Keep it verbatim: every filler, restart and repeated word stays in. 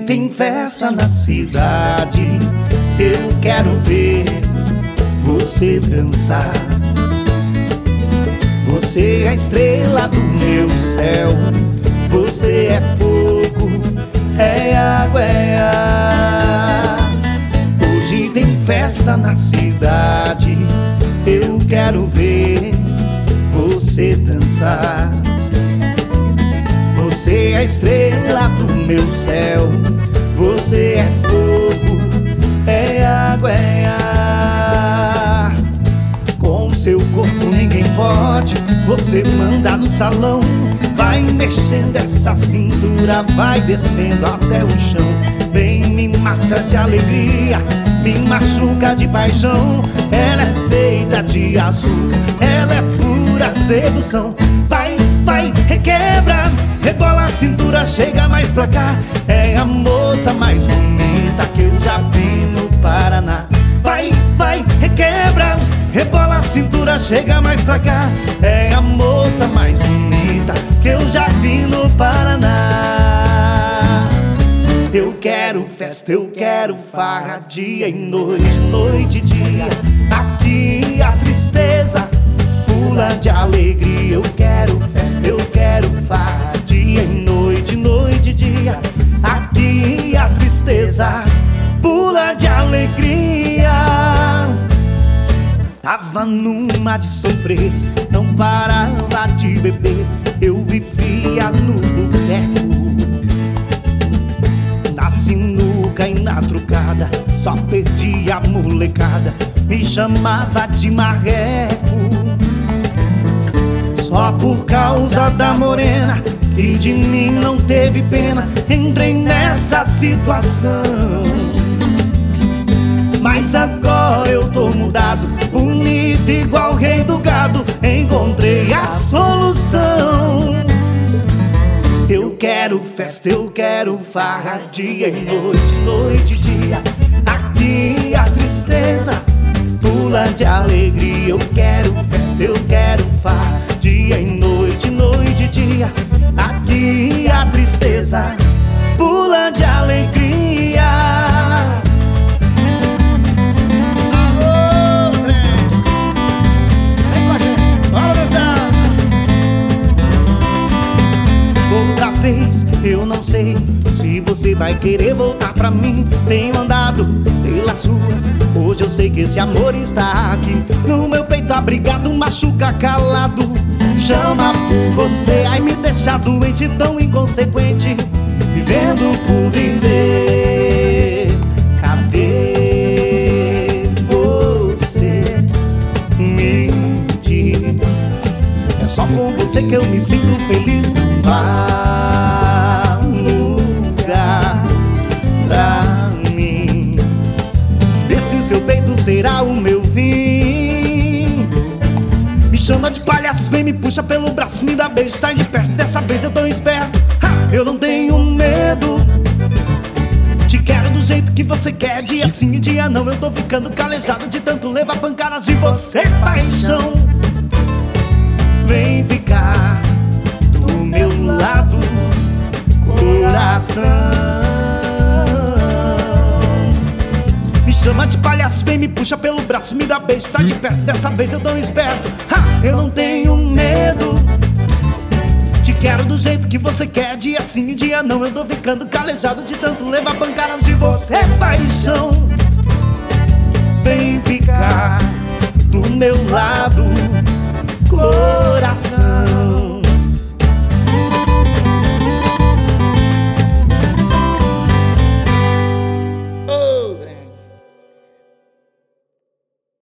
Hoje tem festa na cidade, eu quero ver você dançar. Você é a estrela do meu céu, você é fogo, é água, é ar. Hoje tem festa na cidade, eu quero ver você dançar. Você é a estrela do meu céu, você é fogo, é água, é ar. Com seu corpo ninguém pode, você manda no salão. Vai mexendo essa cintura, vai descendo até o chão. Vem, me mata de alegria, me machuca de paixão. Ela é feita de açúcar, ela é pura sedução. Vai, vai, requebra, rebola a cintura, chega mais pra cá. É a moça mais bonita que eu já vi no Paraná. Vai, vai, requebra, rebola a cintura, chega mais pra cá. É a moça mais bonita que eu já vi no Paraná. Eu quero festa, eu quero farra, dia e noite, noite e dia. Aqui a tristeza pula de alegria. Eu quero festa, eu quero farra, dia e noite, noite e dia. Aqui a tristeza pula de alegria. Tava numa de sofrer, não parava de beber. Eu vivia no boteco, na sinuca e na trucada, só perdia a molecada, me chamava de marreco. Só por causa da morena, que de mim não teve pena, entrei nessa situação. Mas agora eu tô mudado, bonito igual o rei do gado. Encontrei a solução. Eu quero festa, eu quero farra, dia e noite, noite e dia. Aqui a tristeza pula de alegria. Eu quero festa, eu quero farra, dia e noite, noite e dia. Aqui a tristeza pula de alegria. Alô, trem, vem com a gente, bora dançar. Outra vez, eu não sei se você vai querer voltar pra mim. Tenho andado pelas ruas, hoje eu sei que esse amor está aqui. No meu peito abrigado, machuca calado, chama por você, ai me deixa doente, tão inconsequente, vivendo por viver. Cadê você? Me diz. É só com você que eu me sinto feliz. Vá lugar pra mim, desse seu peito será o meu fim. Me chama de palhaço, vem me puxa pelo braço, me dá beijo, sai de perto, dessa vez eu tô esperto. Ha! Eu não tenho medo, te quero do jeito que você quer, dia sim e dia não. Eu tô ficando calejado de tanto levar pancadas de você, paixão. Vem ficar do meu lado, coração. Me chama de palhaço, vem me puxa pelo braço, me dá beijo, sai de perto, dessa vez eu tô esperto. Ha! Eu não tenho medo, te quero do jeito que você quer, dia sim e dia não. Eu tô ficando calejado de tanto levar pancadas de você, paixão. Vem ficar do meu lado, coração.